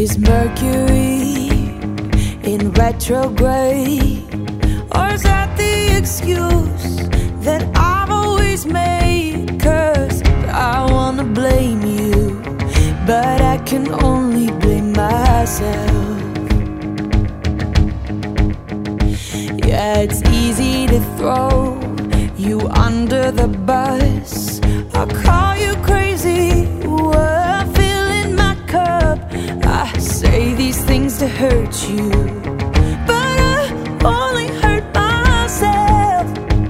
Is Mercury in retrograde? Or is that the excuse that I've always made? 'Cause I wanna blame you, but I can only blame myself. Yeah, it's easy to throw you under the bus. I'll call you crazy, well, filling my cup. I say these things to hurt you, but I only hurt myself.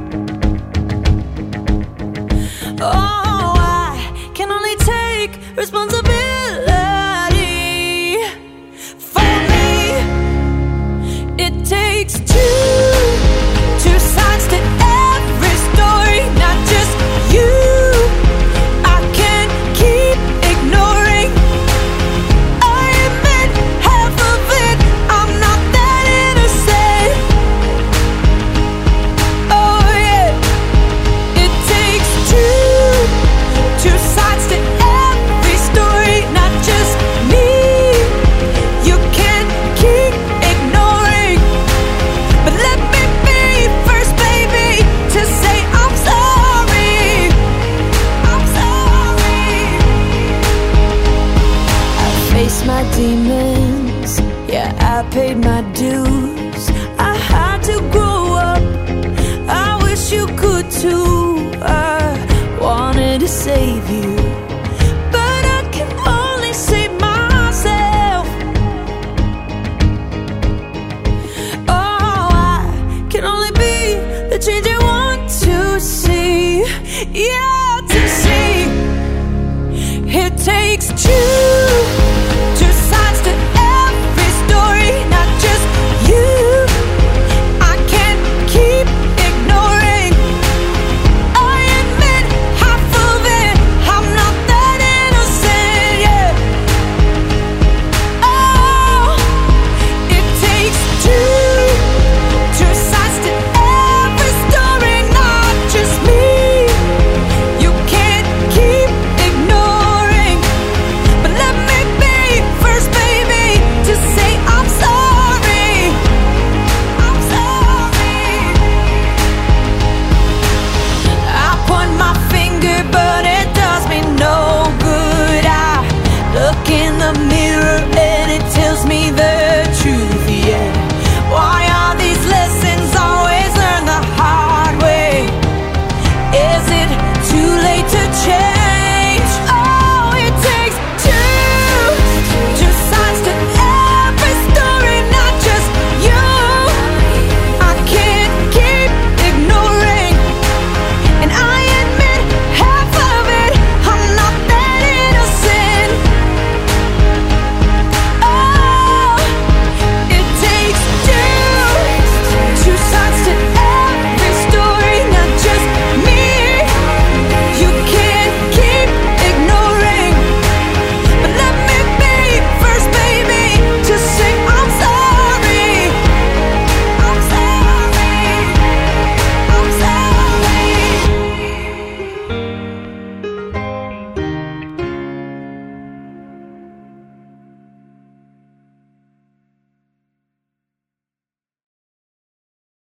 Oh, I can only take responsibility for me. It takes two sides to every story, not just you. I can't keep ignoring. I admit half of it, I'm not that innocent. Oh yeah, it takes two sides to every story, not just me. You can't keep ignoring, but let me be first, baby, to say I'm sorry. I'm sorry. I faced my demons, yeah, I paid my dues. I had to grow up, I wish you could too. I wanted to save you, but I can only save myself. Oh, I can only be the change I want to see. Yeah, to see. It takes two